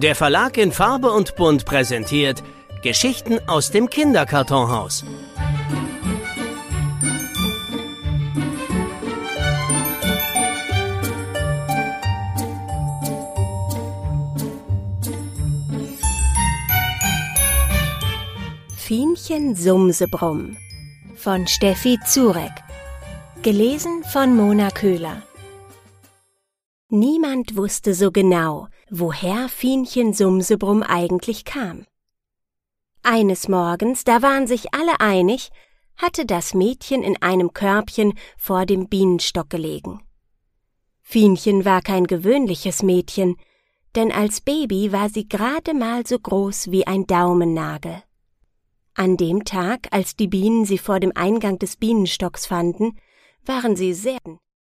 Der Verlag in Farbe und Bunt präsentiert Geschichten aus dem Kinderkartonhaus. Fienchen Sumsebrumm von Steffi Zurek. Gelesen von Mona Köhler. Niemand wusste so genau, woher Fienchen Sumsebrumm eigentlich kam. Eines Morgens, da waren sich alle einig, hatte das Mädchen in einem Körbchen vor dem Bienenstock gelegen. Fienchen war kein gewöhnliches Mädchen, denn als Baby war sie gerade mal so groß wie ein Daumennagel. An dem Tag, als die Bienen sie vor dem Eingang des Bienenstocks fanden, waren sie sehr